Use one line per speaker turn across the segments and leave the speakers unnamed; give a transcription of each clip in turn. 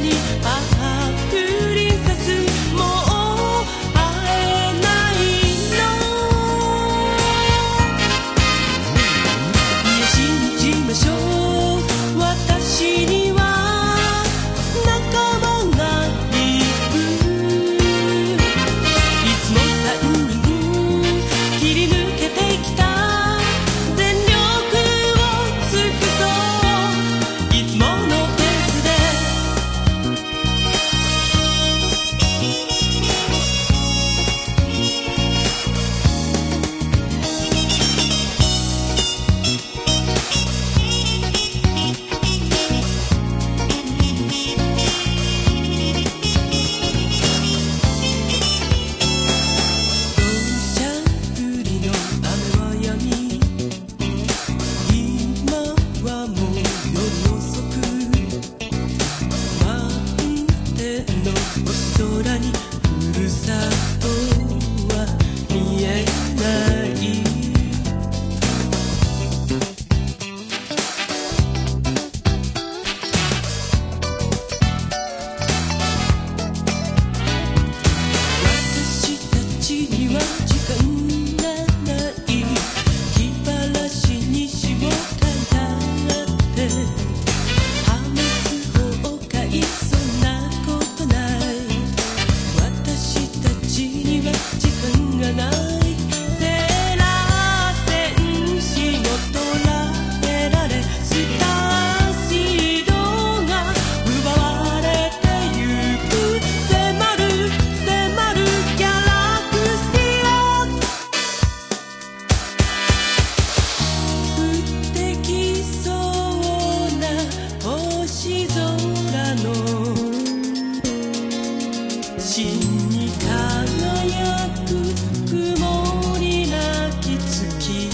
にプリンセスもう会えないの。いや信じましょう、私には仲間がいる。いつも3人切り抜けてきた全力を尽くそう、いつものペースで。土砂降りの雨は止み、今はもう夜遅く、満天の星空にふるさとは見えない。私たちには時間がない、気晴らしに詩を書いたって破滅崩壊、そんなことない。私たちには時間がない。セーラー戦士も捕らえられ、スターシードが奪われてゆく。迫る迫るギャラクシア、降ってきそうな星空の真に輝く曇りなき月、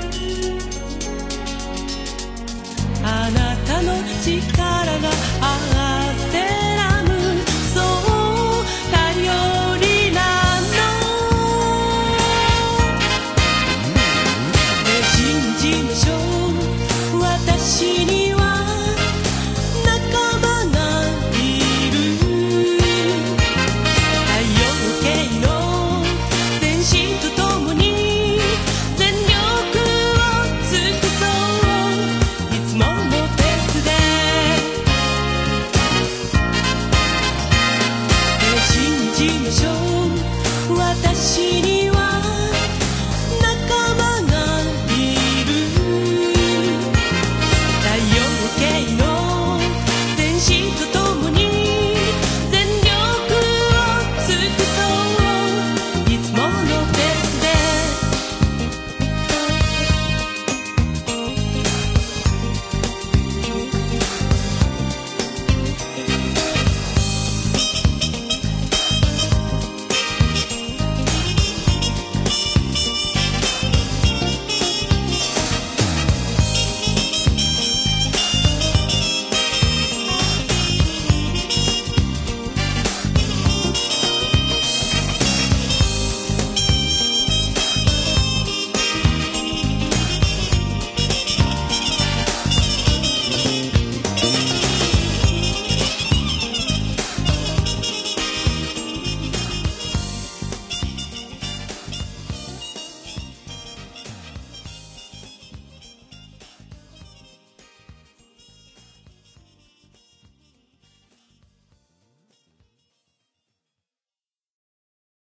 あなたの力があ